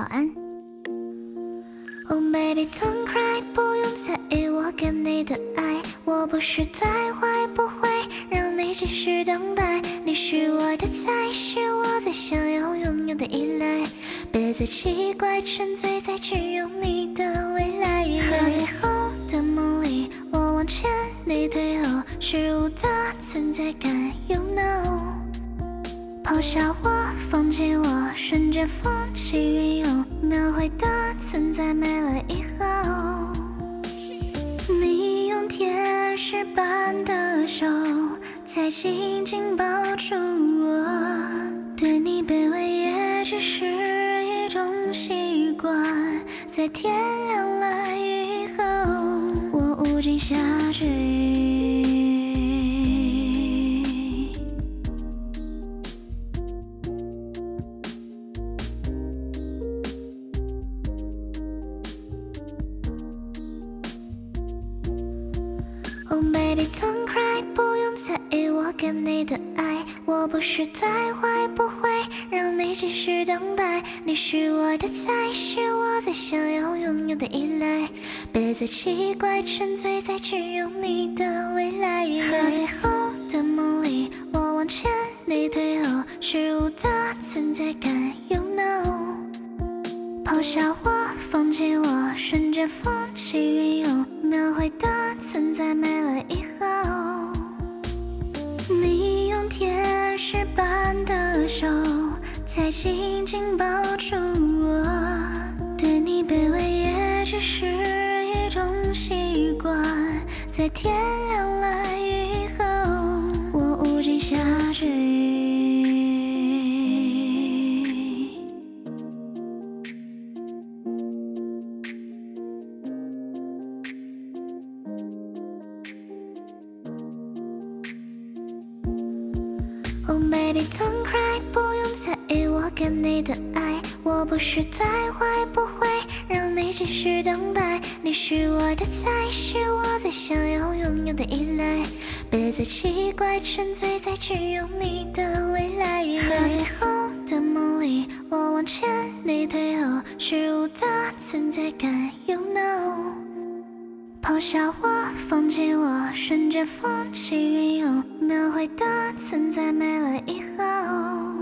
安。Oh baby don't cry， 不用在意我给你的爱，我不是太坏，不会让你继续等待。你是我的菜，是我最想要拥有的依赖，别再奇怪，沉醉在只有你的未来。和最后的梦里，我往前，你退后，虚无的存在感 ，You know。抛下我，放弃我，瞬间风起云涌，描绘的存在没了以后。你用天使般的手，在紧紧抱住我，对你卑微也只是一种习惯。在天亮了以后，我无尽下坠。Oh baby don't cry， 不用在意我给你的爱，我不是太坏，不会让你继续等待。你是我的菜，是我最想要拥有的依赖，别再奇怪，沉醉在只有你的未来。和最后的梦里，我往前，你退后，虚无的存在感 ，You know。抛下我，放弃我，瞬间风起云涌，描绘的存在没了以后。你用天使般的手，在紧紧抱住我，对你卑微也只是一种习惯。在天亮了以后，我无尽下坠。Oh baby don't cry， 不用在意我给你的爱，我不是太坏，不会让你继续等待。你是我的菜，是我最想要拥有的依赖，别再奇怪，沉醉在只有你的未来。和最后的梦里，我往前，你退后，虚无的存在感 ，You know。抛下我，放弃我，瞬间风起云涌，描绘的存在没了以后。